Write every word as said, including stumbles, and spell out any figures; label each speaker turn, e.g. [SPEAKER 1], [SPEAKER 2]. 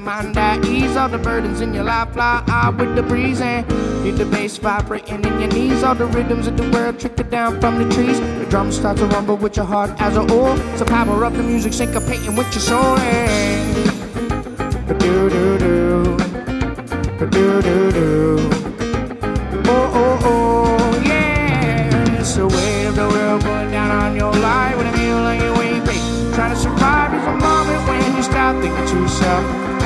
[SPEAKER 1] mind at ease. All the burdens in your life fly out with the breeze, and feel the bass vibrating in your knees. All the rhythms of the world trickle down from the trees. The drums start to rumble with your heart as a oar. So power up the music, syncopating with your soul. Do do do, do do do. Oh oh oh, yeah. It's the weight of the world going down on your life when it feels like you ain't paid. Trying to survive is a moment when you stop thinking to yourself.